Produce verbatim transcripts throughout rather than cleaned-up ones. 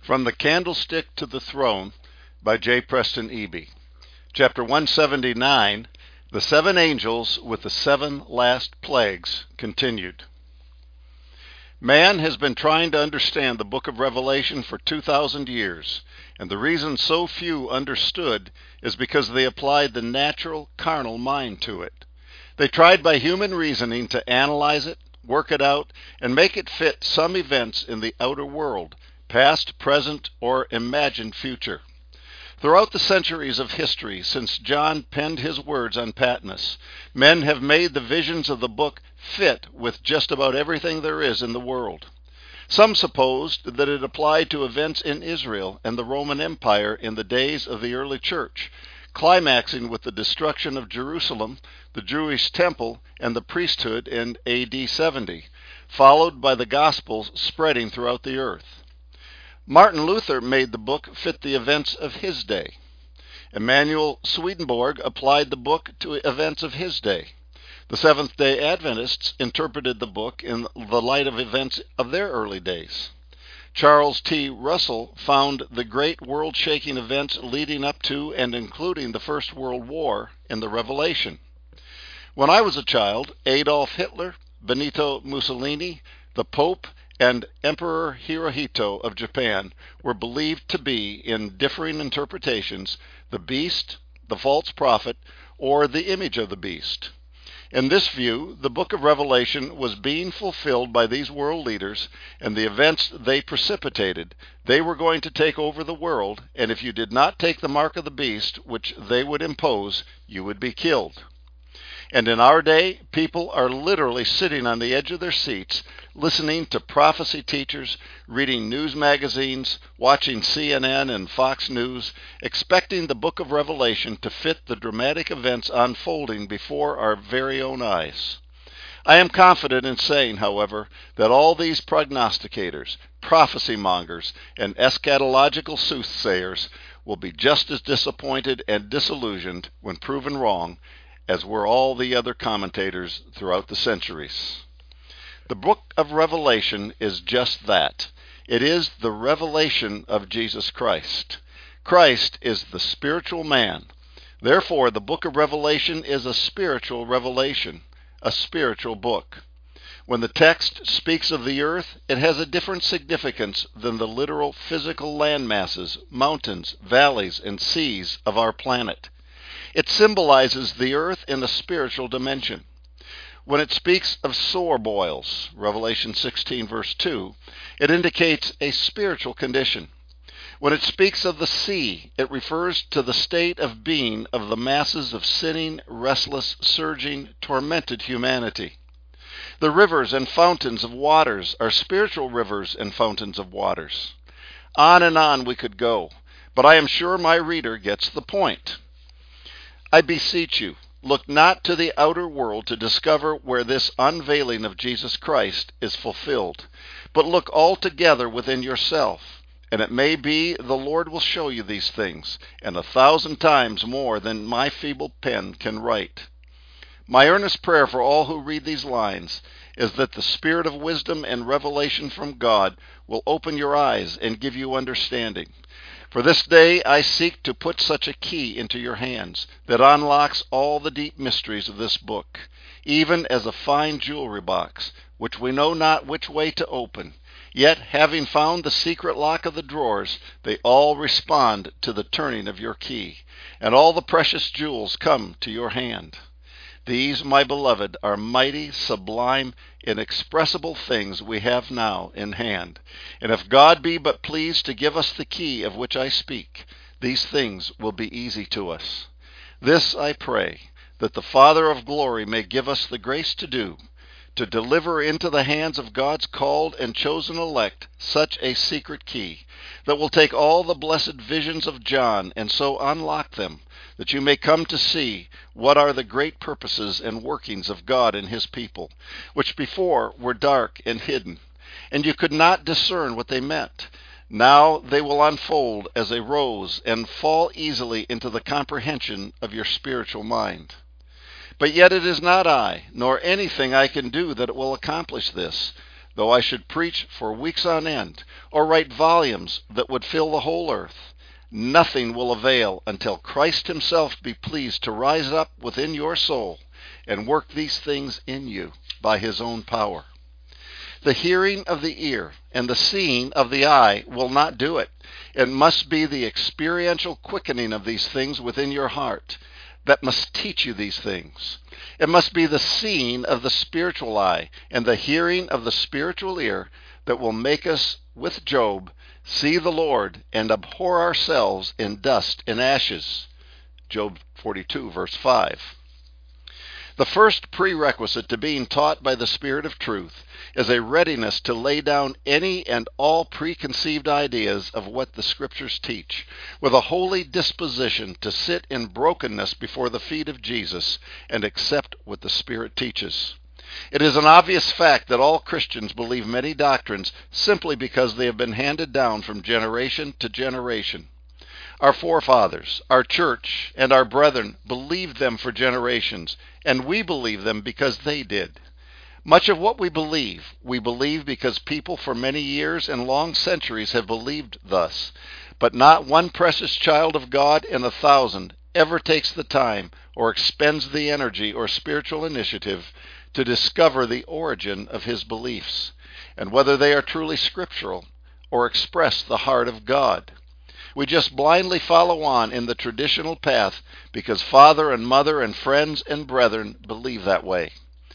From the Candlestick to the Throne by J. Preston Eby. Chapter one seventy-nine, The Seven Angels with the Seven Last Plagues, continued. Man has been trying to understand the book of Revelation for two thousand years, and the reason so few understood is because they applied the natural, carnal mind to it. They tried by human reasoning to analyze it, work it out, and make it fit some events in the outer world, past, present, or imagined future. Throughout the centuries of history, since John penned his words on Patmos, men have made the visions of the book fit with just about everything there is in the world. Some supposed that it applied to events in Israel and the Roman Empire in the days of the early church, climaxing with the destruction of Jerusalem, the Jewish temple, and the priesthood in A D seventy, followed by the Gospels spreading throughout the earth. Martin Luther made the book fit the events of his day. Emanuel Swedenborg applied the book to events of his day. The Seventh-day Adventists interpreted the book in the light of events of their early days. Charles T. Russell found the great world-shaking events leading up to and including the First World War in the Revelation. When I was a child, Adolf Hitler, Benito Mussolini, the Pope, and Emperor Hirohito of Japan were believed to be, in differing interpretations, the beast, the false prophet, or the image of the beast. In this view, the book of Revelation was being fulfilled by these world leaders and the events they precipitated. They were going to take over the world, and if you did not take the mark of the beast, which they would impose, you would be killed. And in our day, people are literally sitting on the edge of their seats, listening to prophecy teachers, reading news magazines, watching C N N and Fox News, expecting the book of Revelation to fit the dramatic events unfolding before our very own eyes. I am confident in saying, however, that all these prognosticators, prophecy mongers, and eschatological soothsayers will be just as disappointed and disillusioned when proven wrong as were all the other commentators throughout the centuries. The book of Revelation is just that. It is the revelation of Jesus Christ. Christ is the spiritual man. Therefore, the book of Revelation is a spiritual revelation, a spiritual book. When the text speaks of the earth, it has a different significance than the literal physical land masses, mountains, valleys, and seas of our planet. It symbolizes the earth in a spiritual dimension. When it speaks of sore boils, Revelation sixteen verse two, it indicates a spiritual condition. When it speaks of the sea, it refers to the state of being of the masses of sinning, restless, surging, tormented humanity. The rivers and fountains of waters are spiritual rivers and fountains of waters. On and on we could go, but I am sure my reader gets the point. I beseech you, look not to the outer world to discover where this unveiling of Jesus Christ is fulfilled, but look altogether within yourself, and it may be the Lord will show you these things, and a thousand times more than my feeble pen can write. My earnest prayer for all who read these lines is that the spirit of wisdom and revelation from God will open your eyes and give you understanding. For this day I seek to put such a key into your hands that unlocks all the deep mysteries of this book, even as a fine jewelry box, which we know not which way to open. Yet, having found the secret lock of the drawers, they all respond to the turning of your key, and all the precious jewels come to your hand. These, my beloved, are mighty, sublime, inexpressible things we have now in hand. And if God be but pleased to give us the key of which I speak, these things will be easy to us. This I pray, that the Father of glory may give us the grace to do, to deliver into the hands of God's called and chosen elect such a secret key that will take all the blessed visions of John and so unlock them, that you may come to see what are the great purposes and workings of God and his people, which before were dark and hidden, and you could not discern what they meant. Now they will unfold as a rose and fall easily into the comprehension of your spiritual mind. But yet it is not I, nor anything I can do that will accomplish this. though I should preach for weeks on end, or write volumes that would fill the whole earth. Nothing will avail until Christ himself be pleased to rise up within your soul and work these things in you by his own power. The hearing of the ear and the seeing of the eye will not do it. It must be the experiential quickening of these things within your heart that must teach you these things. It must be the seeing of the spiritual eye and the hearing of the spiritual ear that will make us, with Job, see the Lord and abhor ourselves in dust and ashes. Job forty-two, verse five. The first prerequisite to being taught by the Spirit of truth is a readiness to lay down any and all preconceived ideas of what the Scriptures teach, with a holy disposition to sit in brokenness before the feet of Jesus and accept what the Spirit teaches. It is an obvious fact that all Christians believe many doctrines simply because they have been handed down from generation to generation. Our forefathers, our church, and our brethren believed them for generations, and we believe them because they did. Much of what we believe, we believe because people for many years and long centuries have believed thus. But not one precious child of God in a thousand ever takes the time or expends the energy or spiritual initiative to discover the origin of his beliefs, and whether they are truly scriptural or express the heart of God. We just blindly follow on in the traditional path because father and mother and friends and brethren believe that way.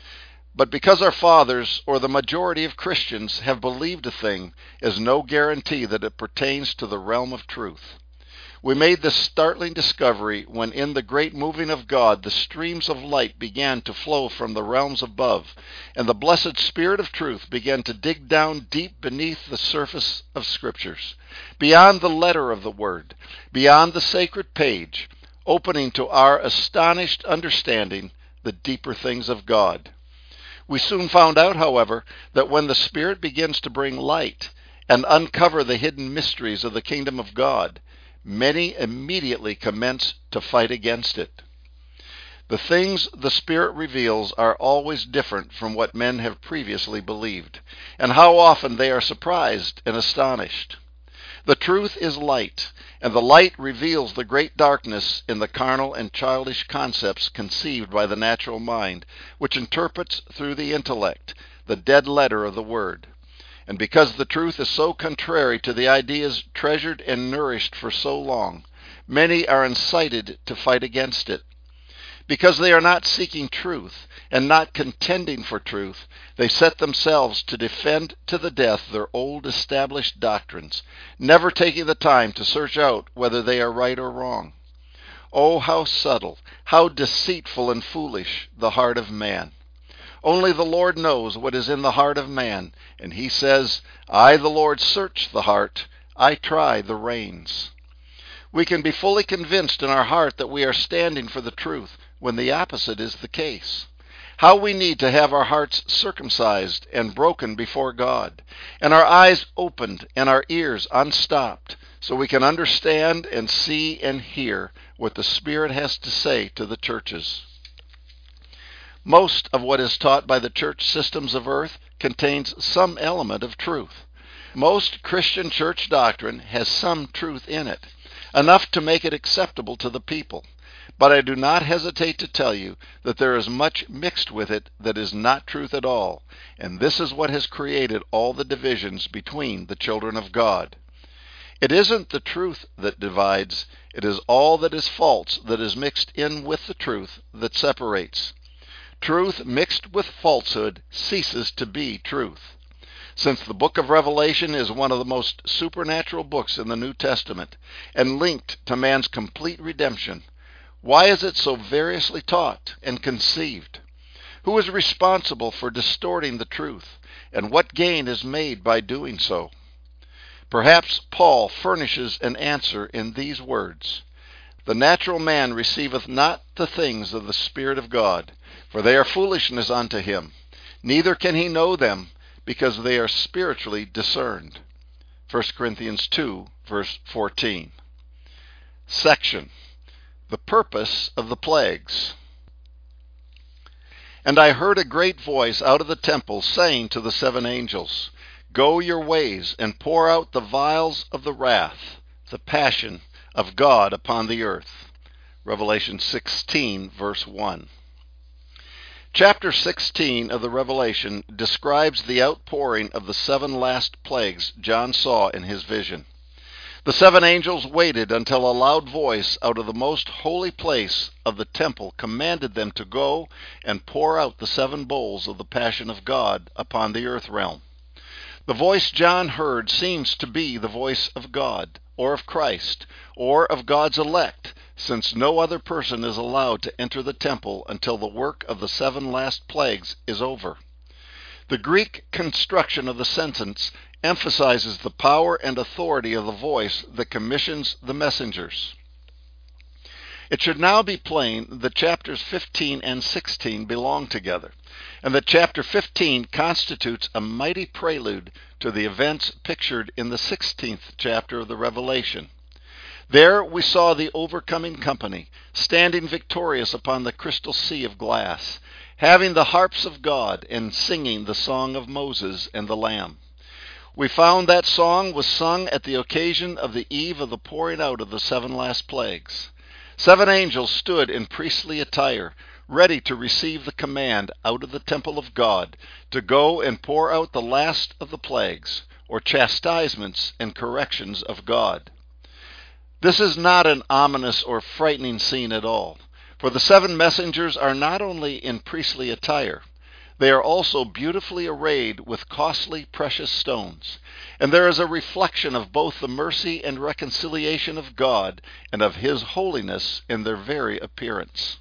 But because our fathers or the majority of Christians have believed a thing is no guarantee that it pertains to the realm of truth. We made this startling discovery when in the great moving of God the streams of light began to flow from the realms above, and the blessed Spirit of truth began to dig down deep beneath the surface of Scriptures, beyond the letter of the Word, beyond the sacred page, opening to our astonished understanding the deeper things of God. We soon found out, however, that when the Spirit begins to bring light and uncover the hidden mysteries of the kingdom of God, many immediately commence to fight against it. The things the Spirit reveals are always different from what men have previously believed, and how often they are surprised and astonished. The truth is light, and the light reveals the great darkness in the carnal and childish concepts conceived by the natural mind, which interprets through the intellect the dead letter of the Word. And because the truth is so contrary to the ideas treasured and nourished for so long, many are incited to fight against it. Because they are not seeking truth and not contending for truth, they set themselves to defend to the death their old established doctrines, never taking the time to search out whether they are right or wrong. Oh, how subtle, how deceitful and foolish the heart of man! Only the Lord knows what is in the heart of man, and he says, I, the Lord, search the heart, I try the reins. We can be fully convinced in our heart that we are standing for the truth when the opposite is the case. How we need to have our hearts circumcised and broken before God, and our eyes opened and our ears unstopped, so we can understand and see and hear what the Spirit has to say to the churches. Most of what is taught by the church systems of earth contains some element of truth. Most Christian church doctrine has some truth in it, enough to make it acceptable to the people. But I do not hesitate to tell you that there is much mixed with it that is not truth at all, and this is what has created all the divisions between the children of God. It isn't the truth that divides, it is all that is false that is mixed in with the truth that separates. Truth mixed with falsehood ceases to be truth. Since the book of Revelation is one of the most supernatural books in the New Testament and linked to man's complete redemption, why is it so variously taught and conceived? Who is responsible for distorting the truth, and what gain is made by doing so? Perhaps Paul furnishes an answer in these words: The natural man receiveth not the things of the Spirit of God, for they are foolishness unto him. Neither can he know them, because they are spiritually discerned. First Corinthians two, verse fourteen. Section: The purpose of the plagues. And I heard a great voice out of the temple saying to the seven angels, Go your ways, and pour out the vials of the wrath, the passion of God upon the earth. Revelation sixteen, verse one. Chapter sixteen of the Revelation describes the outpouring of the seven last plagues John saw in his vision. The seven angels waited until a loud voice out of the most holy place of the temple commanded them to go and pour out the seven bowls of the passion of God upon the earth realm. The voice John heard seems to be the voice of God, or of Christ, or of God's elect, since no other person is allowed to enter the temple until the work of the seven last plagues is over. The Greek construction of the sentence emphasizes the power and authority of the voice that commissions the messengers. It should now be plain that chapters fifteen and sixteen belong together, and that chapter fifteen constitutes a mighty prelude to the events pictured in the sixteenth chapter of the Revelation. There we saw the overcoming company, standing victorious upon the crystal sea of glass, having the harps of God and singing the song of Moses and the Lamb. We found that song was sung at the occasion of the eve of the pouring out of the seven last plagues. Seven angels stood in priestly attire, ready to receive the command out of the temple of God to go and pour out the last of the plagues, or chastisements and corrections of God. This is not an ominous or frightening scene at all, for the seven messengers are not only in priestly attire, they are also beautifully arrayed with costly precious stones, and there is a reflection of both the mercy and reconciliation of God and of His holiness in their very appearance.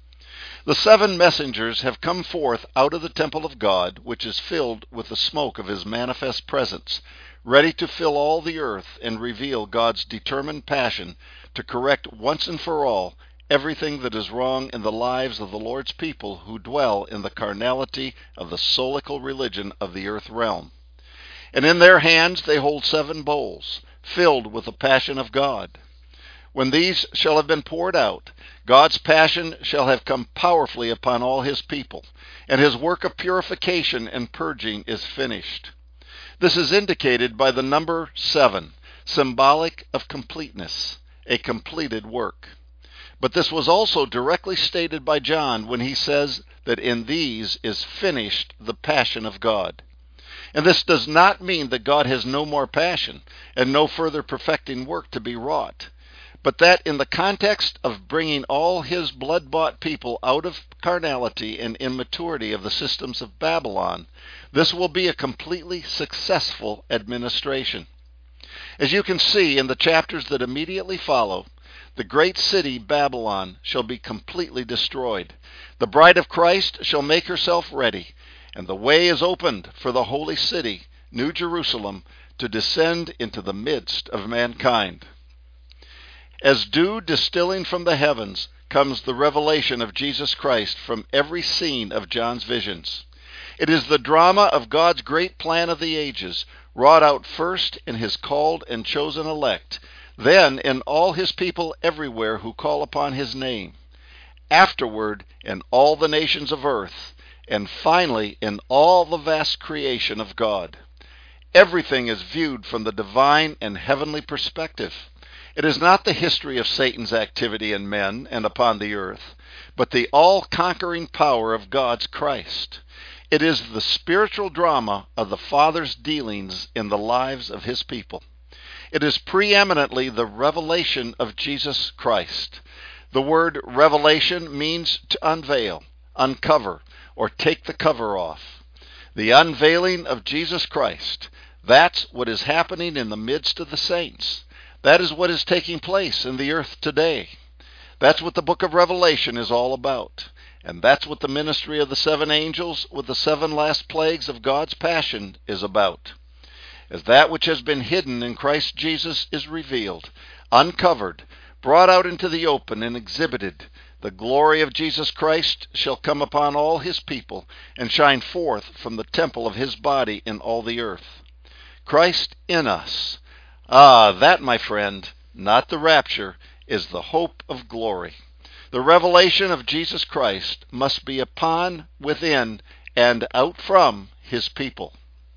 The seven messengers have come forth out of the temple of God, which is filled with the smoke of His manifest presence, ready to fill all the earth and reveal God's determined passion to correct once and for all everything that is wrong in the lives of the Lord's people who dwell in the carnality of the solical religion of the earth realm. And in their hands they hold seven bowls, filled with the passion of God. When these shall have been poured out, God's passion shall have come powerfully upon all His people, and His work of purification and purging is finished. This is indicated by the number seven, symbolic of completeness, a completed work. But this was also directly stated by John when he says that in these is finished the passion of God. And this does not mean that God has no more passion and no further perfecting work to be wrought, but that in the context of bringing all His blood-bought people out of carnality and immaturity of the systems of Babylon, this will be a completely successful administration. As you can see in the chapters that immediately follow, the great city Babylon shall be completely destroyed. The bride of Christ shall make herself ready, and the way is opened for the holy city, New Jerusalem, to descend into the midst of mankind. As dew distilling from the heavens comes the revelation of Jesus Christ from every scene of John's visions. It is the drama of God's great plan of the ages, wrought out first in His called and chosen elect, then in all His people everywhere who call upon His name, afterward in all the nations of earth, and finally in all the vast creation of God. Everything is viewed from the divine and heavenly perspective. It is not the history of Satan's activity in men and upon the earth, but the all-conquering power of God's Christ. It is the spiritual drama of the Father's dealings in the lives of His people. It is preeminently the revelation of Jesus Christ. The word revelation means to unveil, uncover, or take the cover off. The unveiling of Jesus Christ, that's what is happening in the midst of the saints. That is what is taking place in the earth today. That's what the book of Revelation is all about. And that's what the ministry of the seven angels with the seven last plagues of God's passion is about. As that which has been hidden in Christ Jesus is revealed, uncovered, brought out into the open and exhibited, the glory of Jesus Christ shall come upon all His people and shine forth from the temple of His body in all the earth. Christ in us. Ah, that, my friend, not the rapture, is the hope of glory. The revelation of Jesus Christ must be upon, within, and out from his people.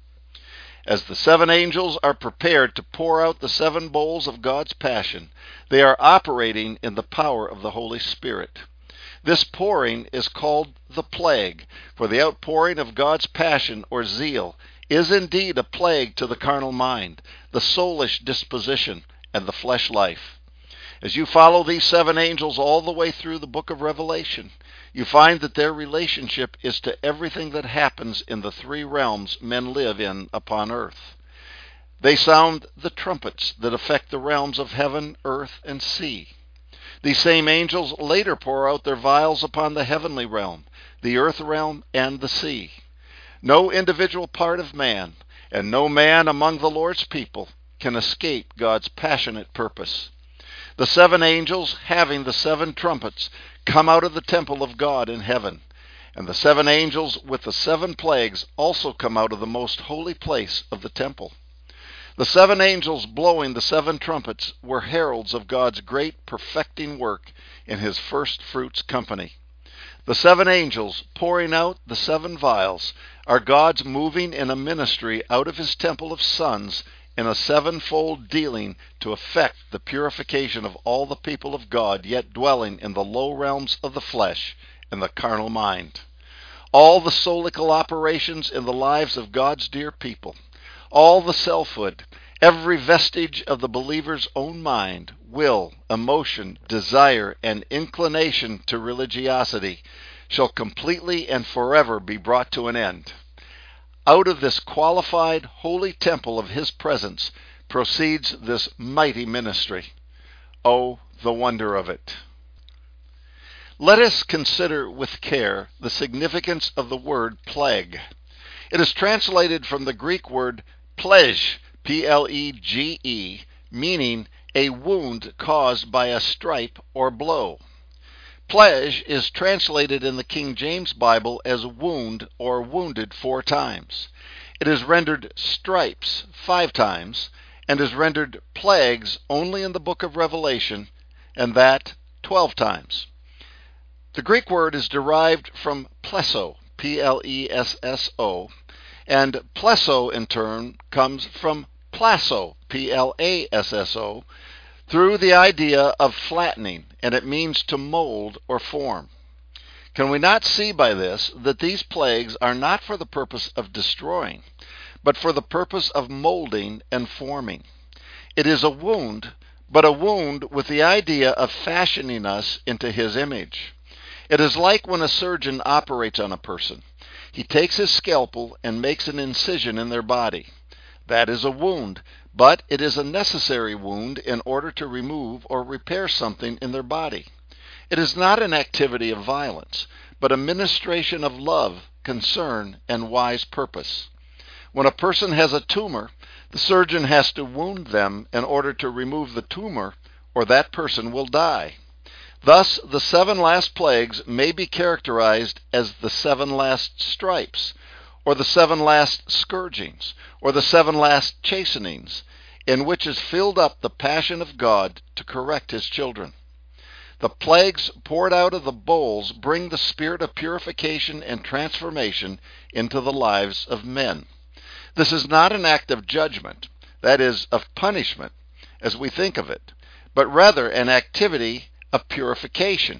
As the seven angels are prepared to pour out the seven bowls of God's passion, they are operating in the power of the Holy Spirit. This pouring is called the plague, for the outpouring of God's passion or zeal is indeed a plague to the carnal mind, the soulish disposition, and the flesh life. As you follow these seven angels all the way through the book of Revelation, you find that their relationship is to everything that happens in the three realms men live in upon earth. They sound the trumpets that affect the realms of heaven, earth, and sea. These same angels later pour out their vials upon the heavenly realm, the earth realm, and the sea. No individual part of man, and no man among the Lord's people, can escape God's passionate purpose. The seven angels, having the seven trumpets, come out of the temple of God in heaven, and the seven angels with the seven plagues also come out of the most holy place of the temple. The seven angels blowing the seven trumpets were heralds of God's great perfecting work in his first fruits company. The seven angels pouring out the seven vials are God's moving in a ministry out of his temple of sons in a sevenfold dealing to effect the purification of all the people of God yet dwelling in the low realms of the flesh and the carnal mind. All the soulical operations in the lives of God's dear people, all the selfhood, every vestige of the believer's own mind, will, emotion, desire, and inclination to religiosity shall completely and forever be brought to an end. Out of this qualified, holy temple of his presence proceeds this mighty ministry. Oh, the wonder of it! Let us consider with care the significance of the word plague. It is translated from the Greek word plege, P L E G E, meaning a wound caused by a stripe or blow. Plege is translated in the King James Bible as wound or wounded four times. It is rendered stripes five times, and is rendered plagues only in the book of Revelation, and that twelve times. The Greek word is derived from plesso, P L E S S O, and plesso in turn comes from plasso, P L A S S O, through the idea of flattening, and it means to mold or form. Can we not see by this that these plagues are not for the purpose of destroying, but for the purpose of molding and forming? It is a wound, but a wound with the idea of fashioning us into his image. It is like when a surgeon operates on a person. He takes his scalpel and makes an incision in their body. That is a wound, but it is a necessary wound in order to remove or repair something in their body. It is not an activity of violence, but a ministration of love, concern, and wise purpose. When a person has a tumor, the surgeon has to wound them in order to remove the tumor, or that person will die. Thus, the seven last plagues may be characterized as the seven last stripes, or the seven last scourgings, or the seven last chastenings, in which is filled up the passion of God to correct his children. The plagues poured out of the bowls bring the spirit of purification and transformation into the lives of men. This is not an act of judgment, that is, of punishment, as we think of it, but rather an activity of purification.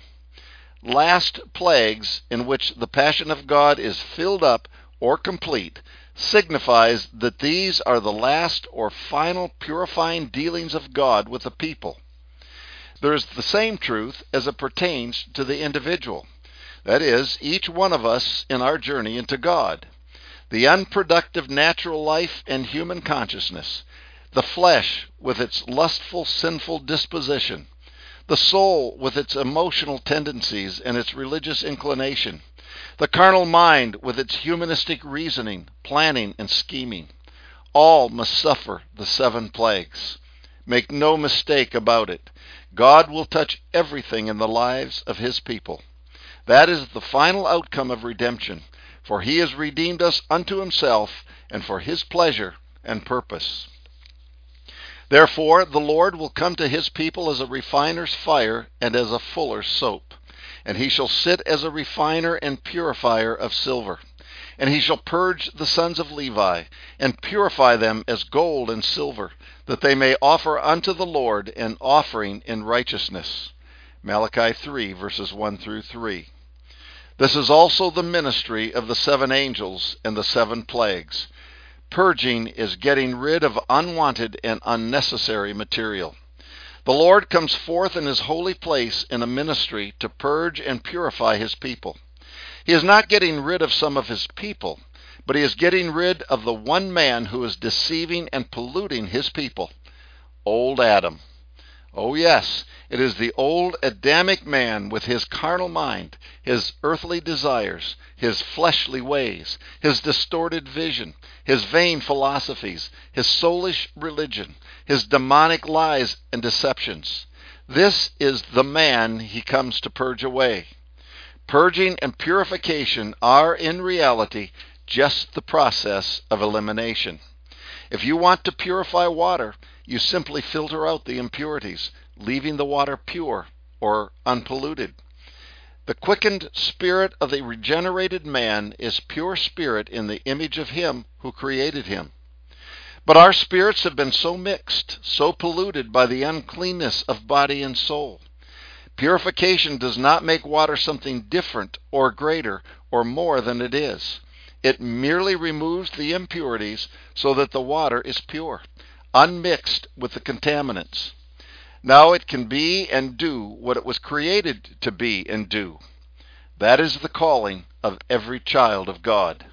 Last plagues, in which the passion of God is filled up or complete, signifies that these are the last or final purifying dealings of God with the people. There is the same truth as it pertains to the individual, that is, each one of us in our journey into God. The unproductive natural life and human consciousness, the flesh with its lustful, sinful disposition, the soul with its emotional tendencies and its religious inclination, the carnal mind with its humanistic reasoning, planning, and scheming, all must suffer the seven plagues. Make no mistake about it. God will touch everything in the lives of his people. That is the final outcome of redemption, for he has redeemed us unto himself and for his pleasure and purpose. Therefore, the Lord will come to his people as a refiner's fire and as a fuller's soap. and he shall sit as a refiner and purifier of silver. And he shall purge the sons of Levi, and purify them as gold and silver, that they may offer unto the Lord an offering in righteousness. Malachi three, verses one through three. This is also the ministry of the seven angels and the seven plagues. Purging is getting rid of unwanted and unnecessary material. The Lord comes forth in his holy place in a ministry to purge and purify his people. He is not getting rid of some of his people, but he is getting rid of the one man who is deceiving and polluting his people, old Adam. Oh yes, it is the old Adamic man with his carnal mind, his earthly desires, his fleshly ways, his distorted vision, his vain philosophies, his soulish religion, his demonic lies and deceptions. This is the man he comes to purge away. Purging and purification are in reality just the process of elimination. If you want to purify water, you simply filter out the impurities, leaving the water pure or unpolluted. The quickened spirit of the regenerated man is pure spirit in the image of him who created him. But our spirits have been so mixed, so polluted by the uncleanness of body and soul. Purification does not make water something different or greater or more than it is. It merely removes the impurities so that the water is pure, unmixed with the contaminants. Now it can be and do what it was created to be and do. That is the calling of every child of God.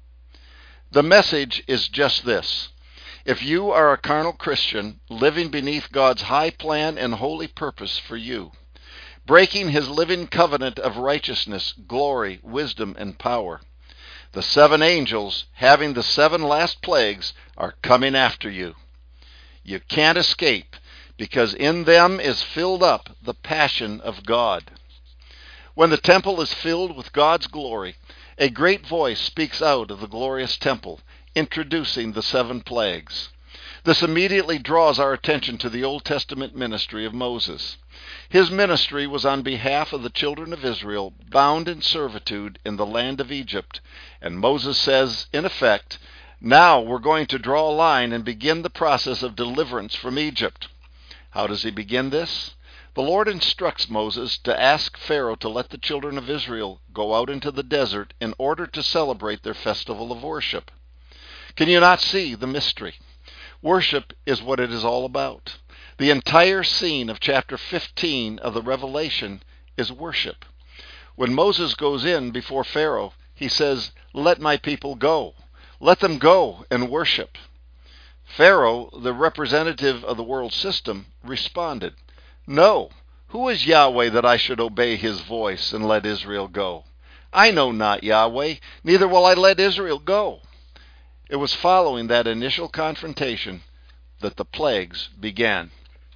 The message is just this. If you are a carnal Christian living beneath God's high plan and holy purpose for you, breaking his living covenant of righteousness, glory, wisdom, and power, the seven angels, having the seven last plagues, are coming after you. You can't escape, because in them is filled up the passion of God. When the temple is filled with God's glory, a great voice speaks out of the glorious temple, introducing the seven plagues. This immediately draws our attention to the Old Testament ministry of Moses. His ministry was on behalf of the children of Israel bound in servitude in the land of Egypt, and Moses says, in effect, now we're going to draw a line and begin the process of deliverance from Egypt. How does he begin this? The Lord instructs Moses to ask Pharaoh to let the children of Israel go out into the desert in order to celebrate their festival of worship. Can you not see the mystery? Worship is what it is all about. The entire scene of chapter fifteen of the Revelation is worship. When Moses goes in before Pharaoh, he says, "Let my people go. Let them go and worship." Pharaoh, the representative of the world system, responded, "No, who is Yahweh that I should obey his voice and let Israel go? I know not Yahweh, neither will I let Israel go." It was following that initial confrontation that the plagues began.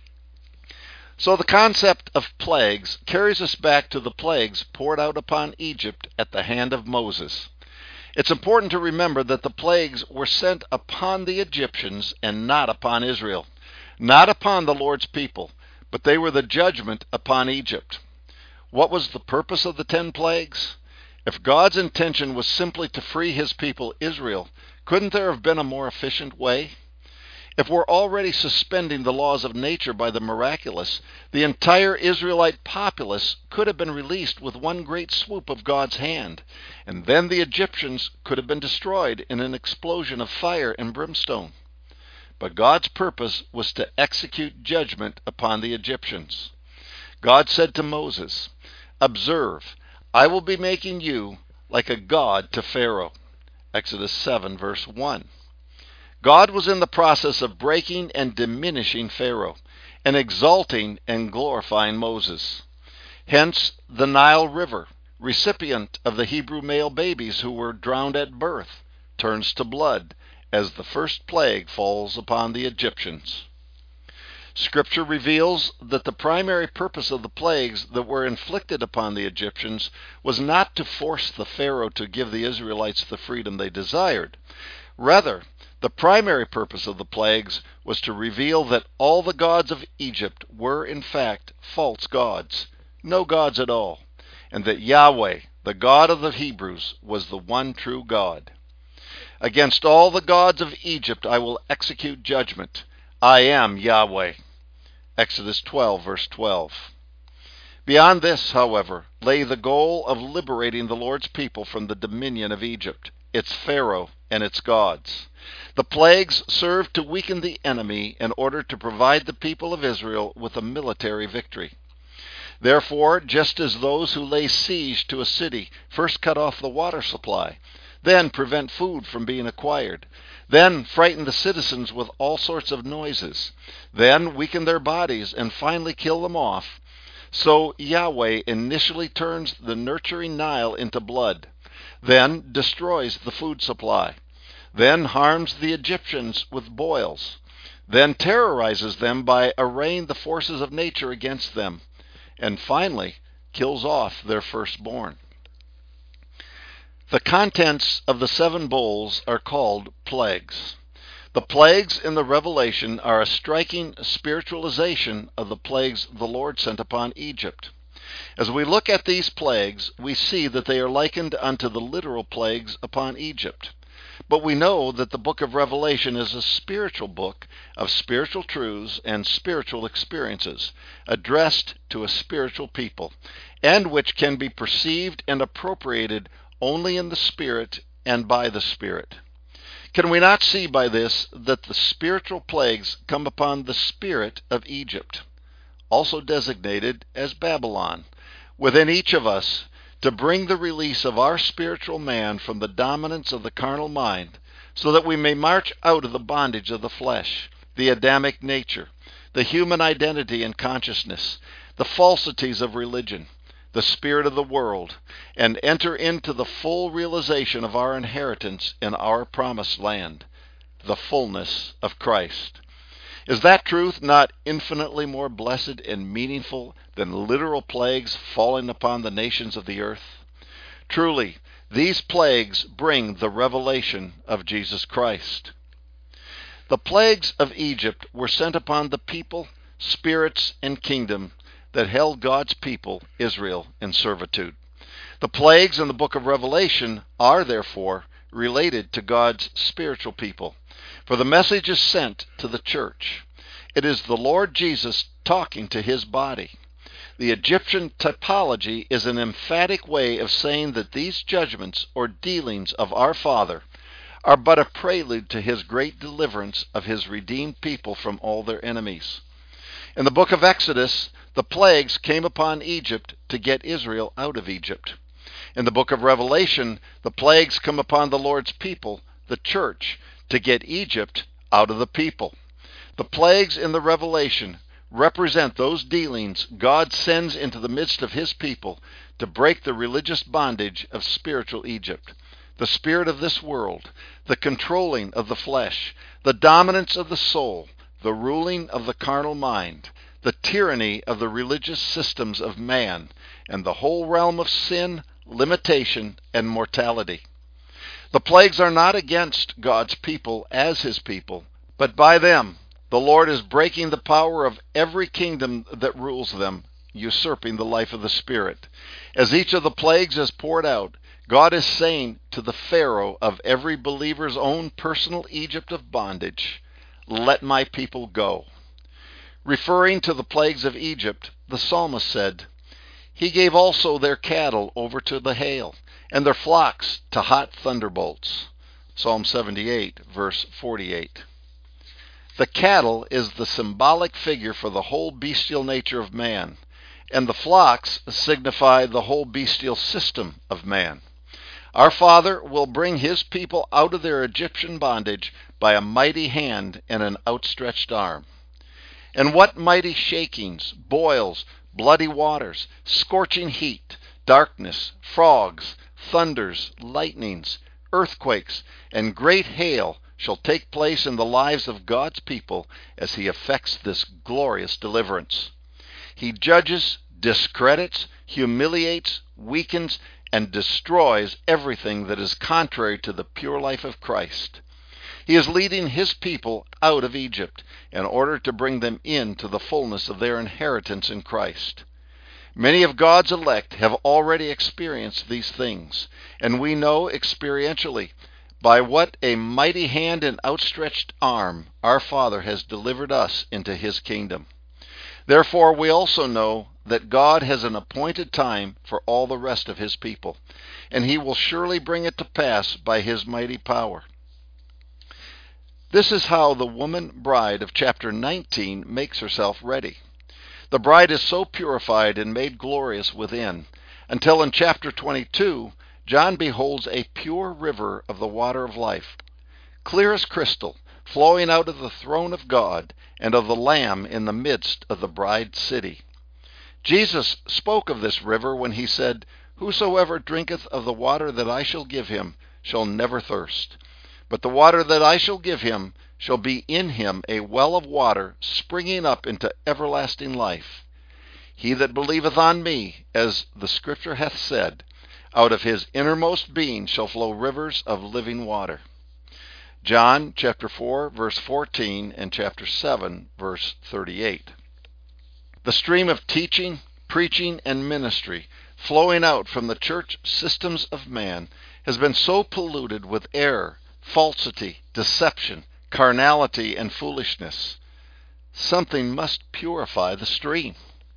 So the concept of plagues carries us back to the plagues poured out upon Egypt at the hand of Moses. It's important to remember that the plagues were sent upon the Egyptians and not upon Israel, not upon the Lord's people, but they were the judgment upon Egypt. What was the purpose of the ten plagues? If God's intention was simply to free his people Israel, couldn't there have been a more efficient way? If we're already suspending the laws of nature by the miraculous, the entire Israelite populace could have been released with one great swoop of God's hand, and then the Egyptians could have been destroyed in an explosion of fire and brimstone. But God's purpose was to execute judgment upon the Egyptians. God said to Moses, "Observe, I will be making you like a god to Pharaoh." Exodus seven, verse one. God was in the process of breaking and diminishing Pharaoh, and exalting and glorifying Moses. Hence the Nile River, recipient of the Hebrew male babies who were drowned at birth, turns to blood as the first plague falls upon the Egyptians. Scripture reveals that the primary purpose of the plagues that were inflicted upon the Egyptians was not to force the Pharaoh to give the Israelites the freedom they desired. Rather, the primary purpose of the plagues was to reveal that all the gods of Egypt were in fact false gods, no gods at all, and that Yahweh, the God of the Hebrews, was the one true God. Against all the gods of Egypt I will execute judgment. I am Yahweh. Exodus twelve, verse twelve. Beyond this, however, lay the goal of liberating the Lord's people from the dominion of Egypt, its Pharaoh, and its gods. The plagues served to weaken the enemy in order to provide the people of Israel with a military victory. Therefore, just as those who lay siege to a city first cut off the water supply, then prevent food from being acquired, then frighten the citizens with all sorts of noises, then weaken their bodies and finally kill them off, so Yahweh initially turns the nurturing Nile into blood, then destroys the food supply, then harms the Egyptians with boils, then terrorizes them by arraying the forces of nature against them, and finally kills off their firstborn. The contents of the seven bowls are called plagues. The plagues in the Revelation are a striking spiritualization of the plagues the Lord sent upon Egypt. As we look at these plagues, we see that they are likened unto the literal plagues upon Egypt. But we know that the book of Revelation is a spiritual book of spiritual truths and spiritual experiences, addressed to a spiritual people, and which can be perceived and appropriated only in the Spirit and by the Spirit. Can we not see by this that the spiritual plagues come upon the spirit of Egypt, also designated as Babylon, within each of us, to bring the release of our spiritual man from the dominance of the carnal mind, so that we may march out of the bondage of the flesh, the Adamic nature, the human identity and consciousness, the falsities of religion, the spirit of the world, and enter into the full realization of our inheritance in our promised land, the fullness of Christ. Is that truth not infinitely more blessed and meaningful than literal plagues falling upon the nations of the earth? Truly, these plagues bring the revelation of Jesus Christ. The plagues of Egypt were sent upon the people, spirits, and kingdom that held God's people, Israel, in servitude. The plagues in the book of Revelation are, therefore, related to God's spiritual people, for the message is sent to the church. It is the Lord Jesus talking to his body. The Egyptian typology is an emphatic way of saying that these judgments or dealings of our Father are but a prelude to his great deliverance of his redeemed people from all their enemies. In the book of Exodus, the plagues came upon Egypt to get Israel out of Egypt. In the book of Revelation, the plagues come upon the Lord's people, the church, to get Egypt out of the people. The plagues in the Revelation represent those dealings God sends into the midst of his people to break the religious bondage of spiritual Egypt, the spirit of this world, the controlling of the flesh, the dominance of the soul, the ruling of the carnal mind, the tyranny of the religious systems of man, and the whole realm of sin, limitation, and mortality. The plagues are not against God's people as his people, but by them the Lord is breaking the power of every kingdom that rules them, usurping the life of the Spirit. As each of the plagues is poured out, God is saying to the Pharaoh of every believer's own personal Egypt of bondage, "Let my people go." Referring to the plagues of Egypt, the psalmist said, "He gave also their cattle over to the hail, and their flocks to hot thunderbolts." Psalm seventy-eight, verse forty-eight. The cattle is the symbolic figure for the whole bestial nature of man, and the flocks signify the whole bestial system of man. Our Father will bring his people out of their Egyptian bondage by a mighty hand and an outstretched arm. And what mighty shakings, boils, bloody waters, scorching heat, darkness, frogs, thunders, lightnings, earthquakes, and great hail shall take place in the lives of God's people as he effects this glorious deliverance. He judges, discredits, humiliates, weakens, and destroys everything that is contrary to the pure life of Christ. He is leading his people out of Egypt in order to bring them into the fullness of their inheritance in Christ. Many of God's elect have already experienced these things, and we know experientially by what a mighty hand and outstretched arm our Father has delivered us into his kingdom. Therefore, we also know that God has an appointed time for all the rest of his people, and he will surely bring it to pass by his mighty power. This is how the woman bride of chapter nineteen makes herself ready. The bride is so purified and made glorious within, until in chapter twenty-two, John beholds a pure river of the water of life, clear as crystal, flowing out of the throne of God and of the Lamb in the midst of the bride city. Jesus spoke of this river when he said, "Whosoever drinketh of the water that I shall give him shall never thirst. But the water that I shall give him shall be in him a well of water springing up into everlasting life. He that believeth on me, as the Scripture hath said, out of his innermost being shall flow rivers of living water." John chapter four, verse fourteen, and chapter seven, verse thirty-eight. The stream of teaching, preaching, and ministry flowing out from the church systems of man has been so polluted with error, falsity, deception, carnality, and foolishness. Something must purify the stream.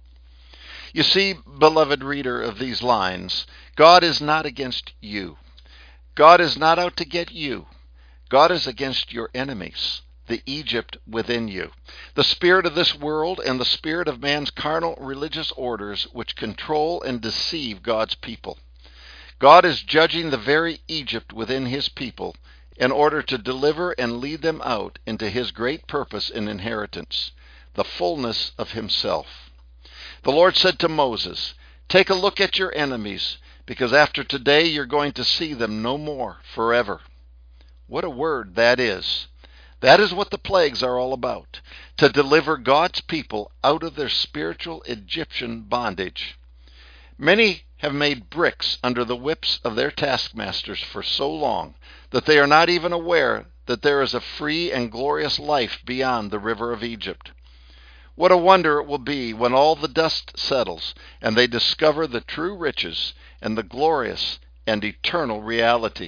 You see, beloved reader of these lines, God is not against you. God is not out to get you. God is against your enemies, the Egypt within you, the spirit of this world and the spirit of man's carnal religious orders which control and deceive God's people. God is judging the very Egypt within his people in order to deliver and lead them out into his great purpose and inheritance, the fullness of himself. The Lord said to Moses, "Take a look at your enemies, because after today you're going to see them no more forever." What a word that is. That is what the plagues are all about, to deliver God's people out of their spiritual Egyptian bondage. Many have made bricks under the whips of their taskmasters for so long that they are not even aware that there is a free and glorious life beyond the river of Egypt. What a wonder it will be when all the dust settles and they discover the true riches and the glorious and eternal reality.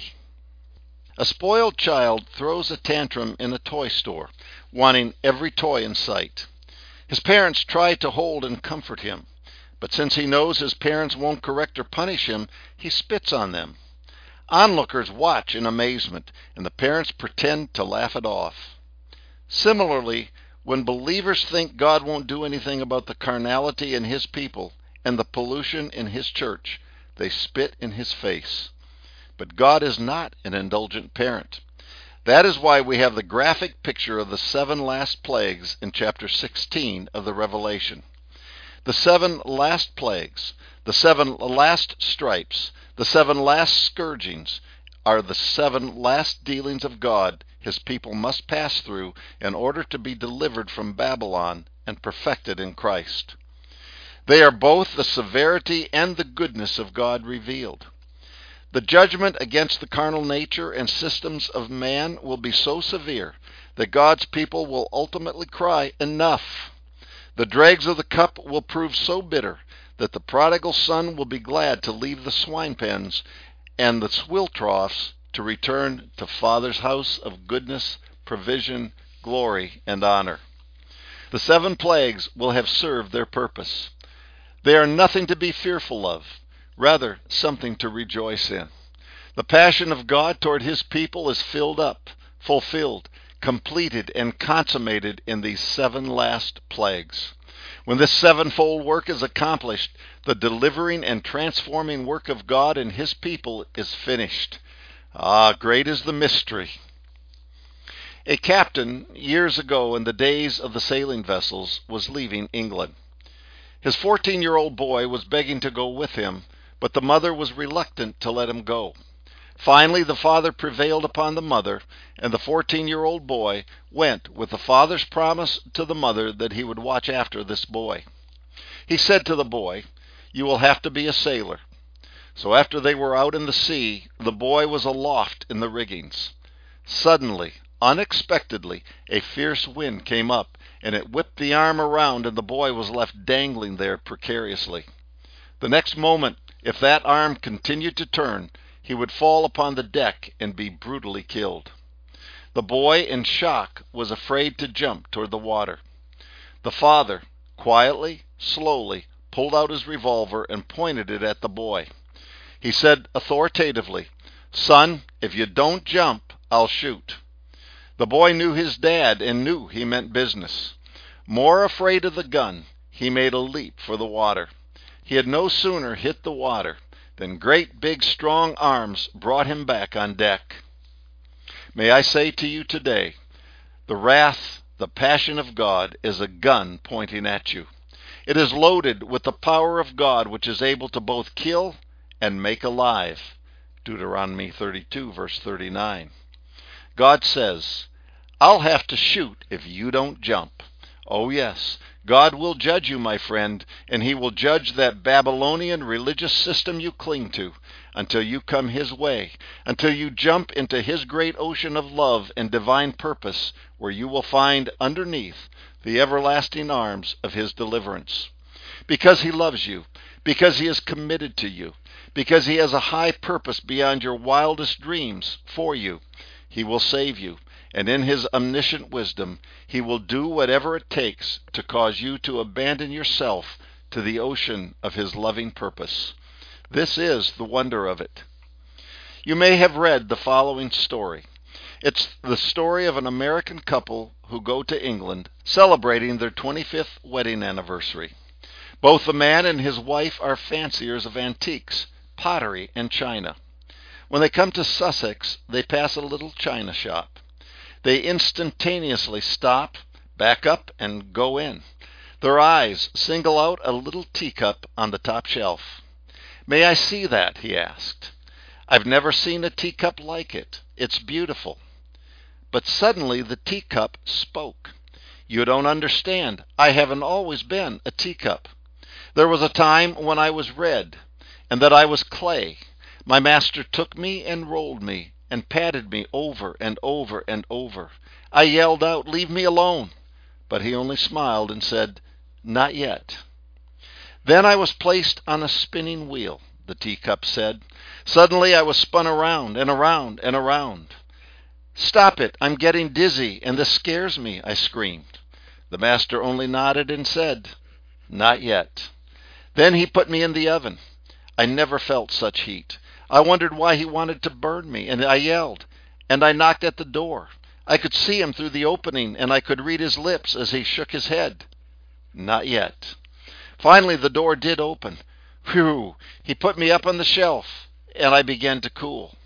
A spoiled child throws a tantrum in a toy store, wanting every toy in sight. His parents try to hold and comfort him, but since he knows his parents won't correct or punish him, he spits on them. Onlookers watch in amazement, and the parents pretend to laugh it off. Similarly, when believers think God won't do anything about the carnality in his people and the pollution in his church, they spit in his face. But God is not an indulgent parent. That is why we have the graphic picture of the seven last plagues in chapter sixteen of the Revelation. The seven last plagues, the seven last stripes, the seven last scourgings are the seven last dealings of God his people must pass through in order to be delivered from Babylon and perfected in Christ. They are both the severity and the goodness of God revealed. The judgment against the carnal nature and systems of man will be so severe that God's people will ultimately cry, "Enough!" The dregs of the cup will prove so bitter that the prodigal son will be glad to leave the swine pens and the swill troughs to return to Father's house of goodness, provision, glory, and honor. The seven plagues will have served their purpose. They are nothing to be fearful of, rather something to rejoice in. The passion of God toward his people is filled up, fulfilled, completed, and consummated in these seven last plagues. When this sevenfold work is accomplished, the delivering and transforming work of God and his people is finished. Ah, great is the mystery. A captain, years ago in the days of the sailing vessels, was leaving England. His fourteen-year-old boy was begging to go with him, but the mother was reluctant to let him go. Finally, the father prevailed upon the mother, and the fourteen-year-old boy went with the father's promise to the mother that he would watch after this boy. He said to the boy, "You will have to be a sailor." So after they were out in the sea, the boy was aloft in the riggings. Suddenly, unexpectedly, a fierce wind came up, and it whipped the arm around, and the boy was left dangling there precariously. The next moment, if that arm continued to turn, he would fall upon the deck and be brutally killed. The boy, in shock, was afraid to jump toward the water. The father, quietly, slowly, pulled out his revolver and pointed it at the boy. He said authoritatively, "Son, if you don't jump, I'll shoot." The boy knew his dad and knew he meant business. More afraid of the gun, he made a leap for the water. He had no sooner hit the water than great big strong arms brought him back on deck. May I say to you today, the wrath, the passion of God is a gun pointing at you. It is loaded with the power of God, which is able to both kill and make alive. Deuteronomy thirty-two, verse thirty-nine. God says, "I'll have to shoot if you don't jump." Oh yes, God will judge you, my friend, and he will judge that Babylonian religious system you cling to until you come his way, until you jump into his great ocean of love and divine purpose, where you will find underneath the everlasting arms of his deliverance. Because he loves you, because he is committed to you, because he has a high purpose beyond your wildest dreams for you, he will save you. And in his omniscient wisdom, he will do whatever it takes to cause you to abandon yourself to the ocean of his loving purpose. This is the wonder of it. You may have read the following story. It's the story of an American couple who go to England celebrating their twenty-fifth wedding anniversary. Both the man and his wife are fanciers of antiques, pottery, and china. When they come to Sussex, they pass a little china shop. They instantaneously stop, back up, and go in. Their eyes single out a little teacup on the top shelf. "May I see that?" he asked. "I've never seen a teacup like it. It's beautiful." But suddenly the teacup spoke. "You don't understand. I haven't always been a teacup. There was a time when I was red, and that I was clay. My master took me and rolled me, and patted me over and over and over. I yelled out, 'Leave me alone!' But he only smiled and said, 'Not yet.' Then I was placed on a spinning wheel," the teacup said. "Suddenly I was spun around and around and around. 'Stop it, I'm getting dizzy, and this scares me,' I screamed. The master only nodded and said, 'Not yet.' Then he put me in the oven. I never felt such heat. I wondered why he wanted to burn me, and I yelled, and I knocked at the door. I could see him through the opening, and I could read his lips as he shook his head. 'Not yet.' Finally the door did open. Whew! He put me up on the shelf, and I began to cool.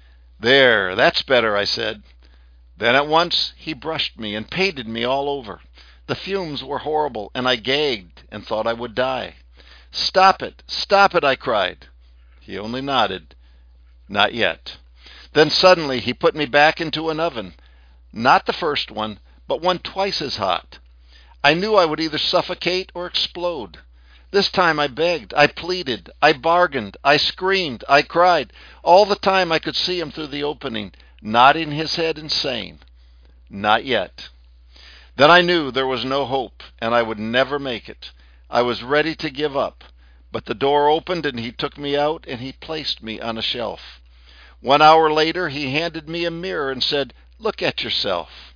'There, that's better,' I said. Then at once he brushed me and painted me all over. The fumes were horrible, and I gagged and thought I would die. 'Stop it, stop it,' I cried. He only nodded. 'Not yet.' Then suddenly he put me back into an oven. Not the first one, but one twice as hot. I knew I would either suffocate or explode. This time I begged, I pleaded, I bargained, I screamed, I cried. All the time I could see him through the opening, nodding his head and saying, 'Not yet.' Then I knew there was no hope, and I would never make it. I was ready to give up. But the door opened, and he took me out, and he placed me on a shelf. One hour later, he handed me a mirror and said, 'Look at yourself.'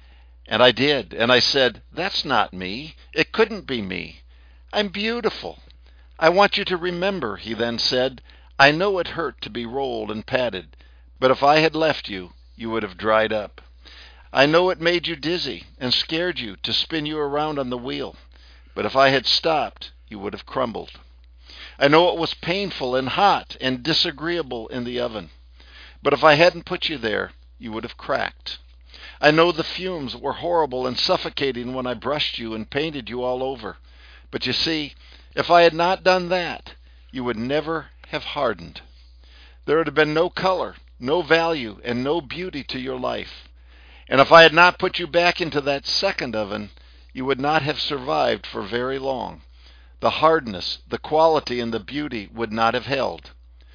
And I did, and I said, 'That's not me. It couldn't be me. I'm beautiful.' 'I want you to remember,' he then said, 'I know it hurt to be rolled and patted, but if I had left you, you would have dried up. I know it made you dizzy and scared you to spin you around on the wheel, but if I had stopped, you would have crumbled. I know it was painful and hot and disagreeable in the oven, but if I hadn't put you there, you would have cracked. I know the fumes were horrible and suffocating when I brushed you and painted you all over, but you see, if I had not done that, you would never have hardened. There would have been no color, no value, and no beauty to your life. And if I had not put you back into that second oven, you would not have survived for very long. The hardness, the quality, and the beauty would not have held.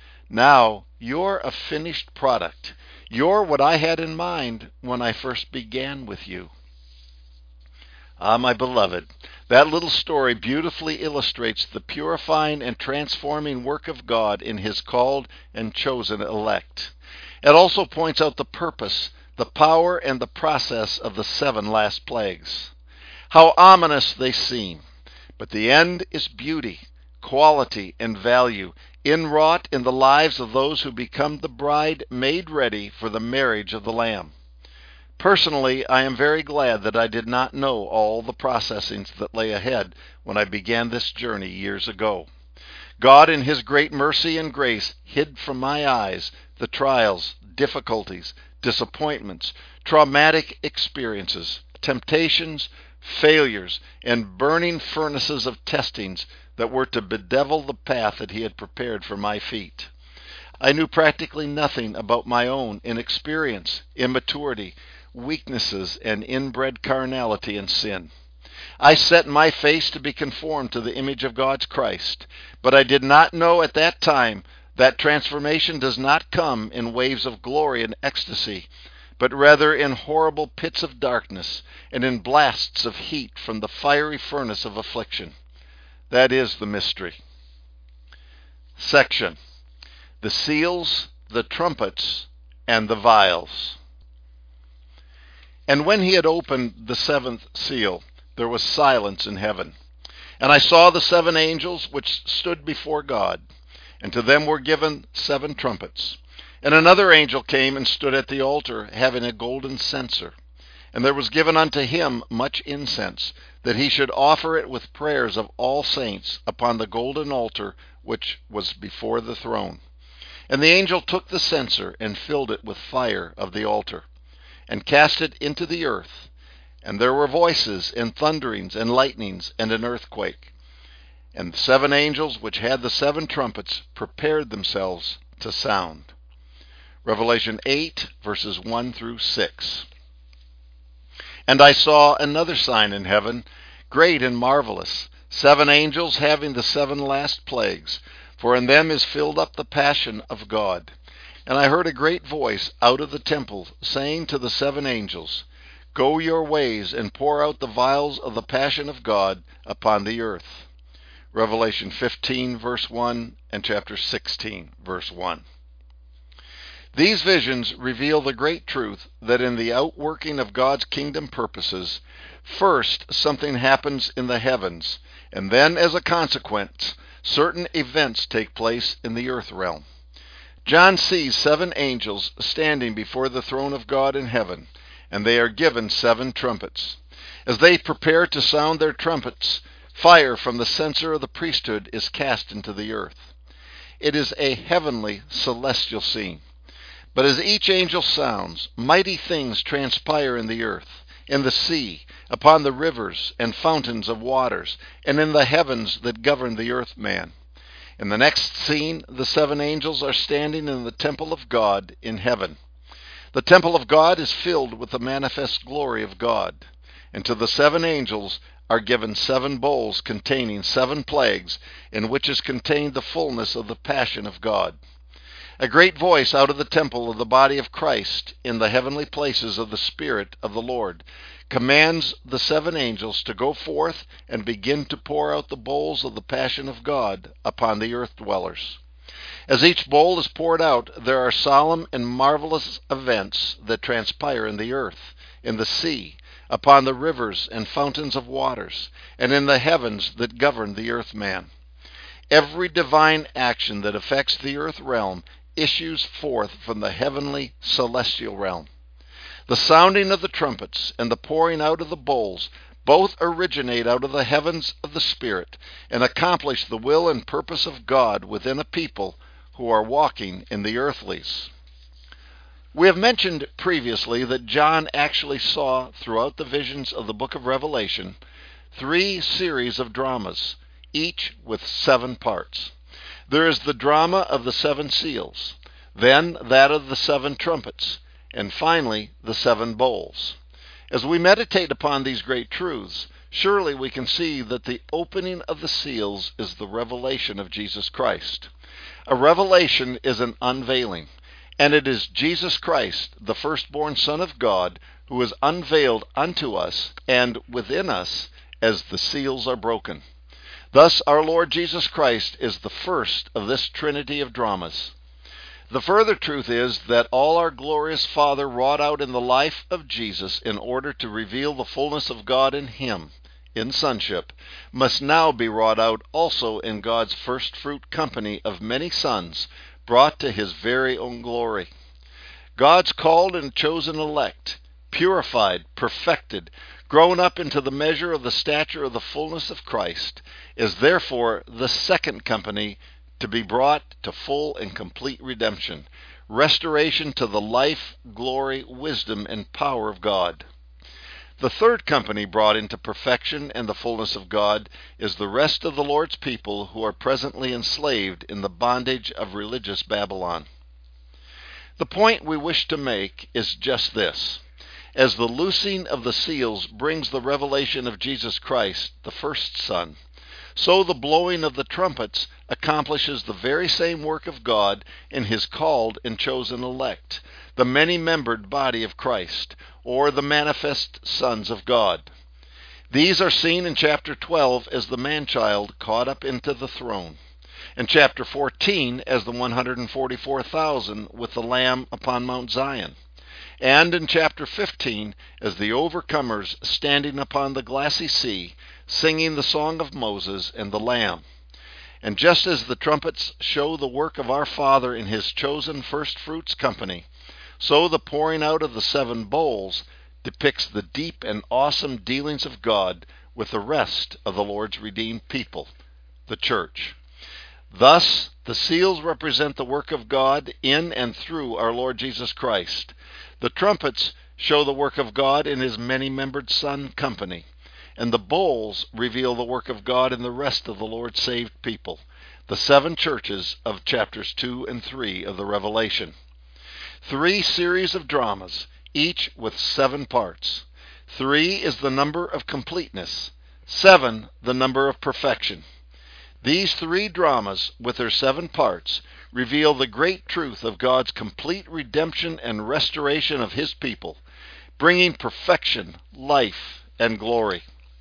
Now, you're a finished product. You're what I had in mind when I first began with you." Ah, my beloved, that little story beautifully illustrates the purifying and transforming work of God in His called and chosen elect. It also points out the purpose, the power, and the process of the seven last plagues. How ominous they seem, but the end is beauty, quality, and value, inwrought in the lives of those who become the bride made ready for the marriage of the Lamb. Personally, I am very glad that I did not know all the processings that lay ahead when I began this journey years ago. God, in His great mercy and grace, hid from my eyes the trials, difficulties, disappointments, traumatic experiences, temptations, failures, and burning furnaces of testings that were to bedevil the path that He had prepared for my feet. I knew practically nothing about my own inexperience, immaturity, weaknesses, and inbred carnality and sin. I set my face to be conformed to the image of God's Christ, but I did not know at that time that transformation does not come in waves of glory and ecstasy, but rather in horrible pits of darkness and in blasts of heat from the fiery furnace of affliction. That is the mystery. Section: the seals, the trumpets, and the vials. And when he had opened the seventh seal, there was silence in heaven. And I saw the seven angels which stood before God, and to them were given seven trumpets. And another angel came and stood at the altar, having a golden censer. And there was given unto him much incense, that he should offer it with prayers of all saints upon the golden altar which was before the throne. And the angel took the censer, and filled it with fire of the altar, and cast it into the earth. And there were voices, and thunderings, and lightnings, and an earthquake. And the seven angels which had the seven trumpets prepared themselves to sound. Revelation eight, verses one through six. And I saw another sign in heaven, great and marvelous, seven angels having the seven last plagues, for in them is filled up the passion of God. And I heard a great voice out of the temple, saying to the seven angels, Go your ways, and pour out the vials of the passion of God upon the earth. Revelation fifteen, verse one, and chapter sixteen, verse one. These visions reveal the great truth that in the outworking of God's kingdom purposes, first something happens in the heavens, and then as a consequence, certain events take place in the earth realm. John sees seven angels standing before the throne of God in heaven, and they are given seven trumpets. As they prepare to sound their trumpets, fire from the censer of the priesthood is cast into the earth. It is a heavenly, celestial scene. But as each angel sounds, mighty things transpire in the earth, in the sea, upon the rivers and fountains of waters, and in the heavens that govern the earth man. In the next scene, the seven angels are standing in the temple of God in heaven. The temple of God is filled with the manifest glory of God, and to the seven angels are given seven bowls containing seven plagues, in which is contained the fullness of the passion of God. A great voice out of the temple of the body of Christ in the heavenly places of the Spirit of the Lord commands the seven angels to go forth and begin to pour out the bowls of the passion of God upon the earth dwellers. As each bowl is poured out, there are solemn and marvelous events that transpire in the earth, in the sea, upon the rivers and fountains of waters, and in the heavens that govern the earth man. Every divine action that affects the earth realm issues forth from the heavenly celestial realm. The sounding of the trumpets and the pouring out of the bowls both originate out of the heavens of the Spirit and accomplish the will and purpose of God within a people who are walking in the earthlies. We have mentioned previously that John actually saw throughout the visions of the book of Revelation three series of dramas, each with seven parts. There is the drama of the seven seals, then that of the seven trumpets, and finally the seven bowls. As we meditate upon these great truths, surely we can see that the opening of the seals is the revelation of Jesus Christ. A revelation is an unveiling, and it is Jesus Christ, the firstborn Son of God, who is unveiled unto us and within us as the seals are broken. Thus our Lord Jesus Christ is the first of this trinity of dramas. The further truth is that all our glorious Father wrought out in the life of Jesus in order to reveal the fullness of God in him, in sonship, must now be wrought out also in God's first fruit company of many sons, brought to his very own glory. God's called and chosen elect, purified, perfected, grown up into the measure of the stature of the fullness of Christ, is therefore the second company to be brought to full and complete redemption, restoration to the life, glory, wisdom, and power of God. The third company brought into perfection and the fullness of God is the rest of the Lord's people who are presently enslaved in the bondage of religious Babylon. The point we wish to make is just this. As the loosing of the seals brings the revelation of Jesus Christ, the first Son, so the blowing of the trumpets accomplishes the very same work of God in his called and chosen elect, the many-membered body of Christ, or the manifest sons of God. These are seen in chapter twelve as the man-child caught up into the throne, in chapter fourteen as the one hundred forty-four thousand with the Lamb upon Mount Zion, and in chapter fifteen as the overcomers standing upon the glassy sea, singing the song of Moses and the Lamb. And just as the trumpets show the work of our Father in his chosen first fruits company, so the pouring out of the seven bowls depicts the deep and awesome dealings of God with the rest of the Lord's redeemed people, the church. Thus, the seals represent the work of God in and through our Lord Jesus Christ. The trumpets show the work of God in his many-membered Son company, and the bowls reveal the work of God in the rest of the Lord's saved people, the seven churches of chapters two and three of the Revelation. Three series of dramas, each with seven parts. Three is the number of completeness, seven the number of perfection. These three dramas, with their seven parts, reveal the great truth of God's complete redemption and restoration of his people, bringing perfection, life, and glory.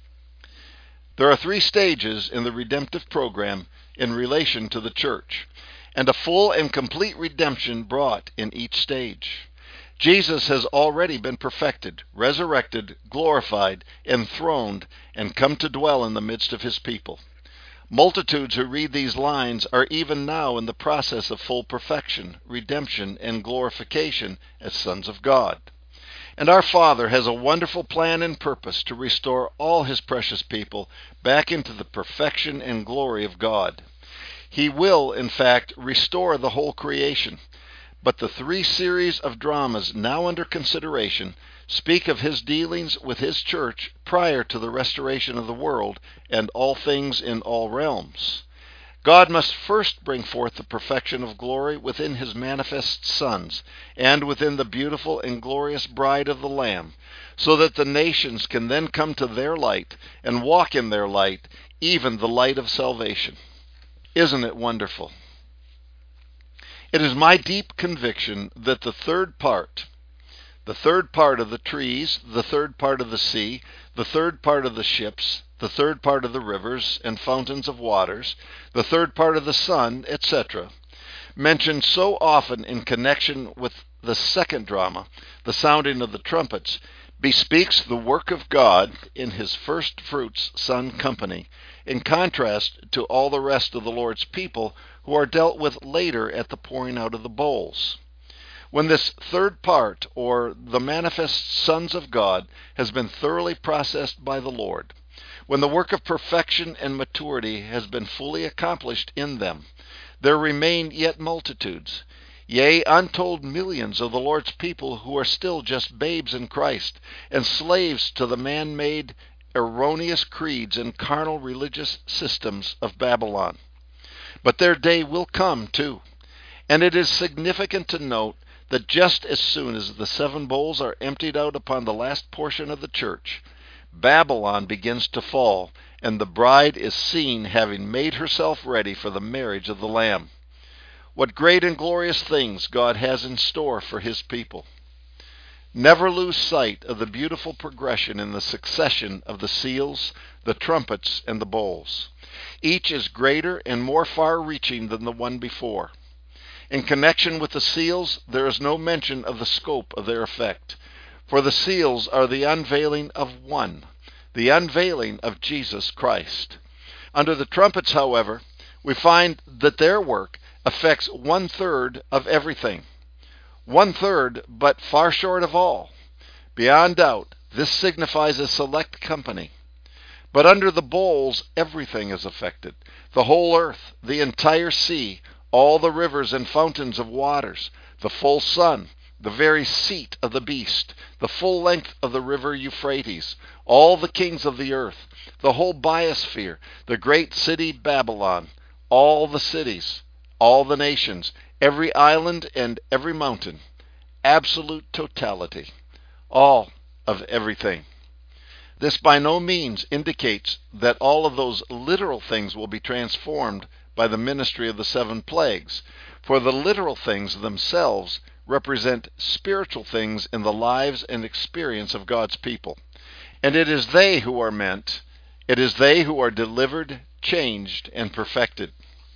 There are three stages in the redemptive program in relation to the church, and a full and complete redemption brought in each stage. Jesus has already been perfected, resurrected, glorified, enthroned, and come to dwell in the midst of his people. Multitudes who read these lines are even now in the process of full perfection, redemption, and glorification as sons of God. And our Father has a wonderful plan and purpose to restore all his precious people back into the perfection and glory of God. He will, in fact, restore the whole creation. But the three series of dramas now under consideration speak of his dealings with his church prior to the restoration of the world and all things in all realms. God must first bring forth the perfection of glory within his manifest sons and within the beautiful and glorious bride of the Lamb, so that the nations can then come to their light and walk in their light, even the light of salvation. Isn't it wonderful? It is my deep conviction that the third part, the third part of the trees, the third part of the sea, the third part of the ships, the third part of the rivers and fountains of waters, the third part of the sun, et cetera, mentioned so often in connection with the second drama, the sounding of the trumpets, bespeaks the work of God in his first fruits Son company, in contrast to all the rest of the Lord's people who are dealt with later at the pouring out of the bowls. When this third part, or the manifest sons of God, has been thoroughly processed by the Lord, when the work of perfection and maturity has been fully accomplished in them, there remain yet multitudes, yea, untold millions of the Lord's people who are still just babes in Christ and slaves to the man-made, erroneous creeds and carnal religious systems of Babylon. But their day will come, too, and it is significant to note that just as soon as the seven bowls are emptied out upon the last portion of the church, Babylon begins to fall, and the bride is seen having made herself ready for the marriage of the Lamb. What great and glorious things God has in store for his people. Never lose sight of the beautiful progression in the succession of the seals, the trumpets, and the bowls. Each is greater and more far-reaching than the one before. In connection with the seals, there is no mention of the scope of their effect, for the seals are the unveiling of one, the unveiling of Jesus Christ. Under the trumpets, however, we find that their work affects one-third of everything. One-third, but far short of all. Beyond doubt, this signifies a select company. But under the bowls, everything is affected. The whole earth, the entire sea, all the rivers and fountains of waters, the full sun, the very seat of the beast, the full length of the river Euphrates, all the kings of the earth, the whole biosphere, the great city Babylon, all the cities, all the nations, every island and every mountain, absolute totality, all of everything. This by no means indicates that all of those literal things will be transformed by the ministry of the seven plagues, for the literal things themselves represent spiritual things in the lives and experience of God's people. And it is they who are meant, it is they who are delivered, changed, and perfected.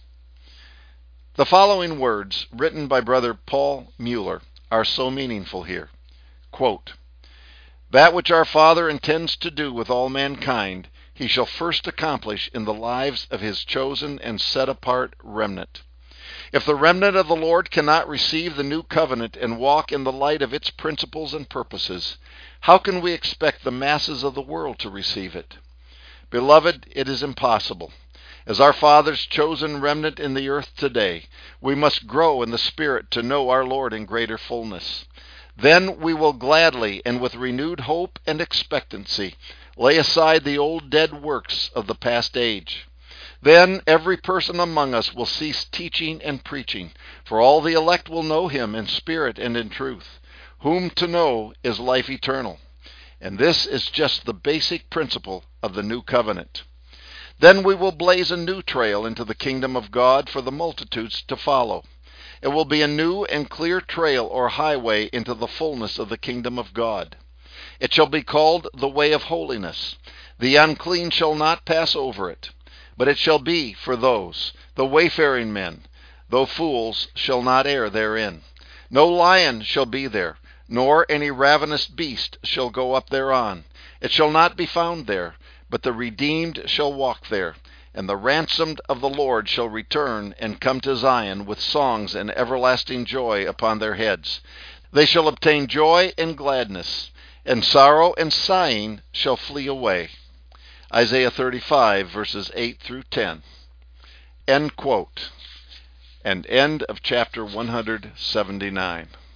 The following words, written by Brother Paul Mueller, are so meaningful here. Quote, "That which our Father intends to do with all mankind, he shall first accomplish in the lives of his chosen and set-apart remnant. If the remnant of the Lord cannot receive the new covenant and walk in the light of its principles and purposes, how can we expect the masses of the world to receive it? Beloved, it is impossible. As our Father's chosen remnant in the earth today, we must grow in the Spirit to know our Lord in greater fullness. Then we will gladly and with renewed hope and expectancy lay aside the old dead works of the past age. Then every person among us will cease teaching and preaching, for all the elect will know him in spirit and in truth, whom to know is life eternal. And this is just the basic principle of the new covenant. Then we will blaze a new trail into the kingdom of God for the multitudes to follow. It will be a new and clear trail or highway into the fullness of the kingdom of God. It shall be called the way of holiness. The unclean shall not pass over it, but it shall be for those, the wayfaring men, though fools shall not err therein. No lion shall be there, nor any ravenous beast shall go up thereon. It shall not be found there, but the redeemed shall walk there, and the ransomed of the Lord shall return and come to Zion with songs and everlasting joy upon their heads. They shall obtain joy and gladness, and sorrow and sighing shall flee away." Isaiah thirty-five, verses eight through ten. End quote. And end of chapter one hundred seventy-nine.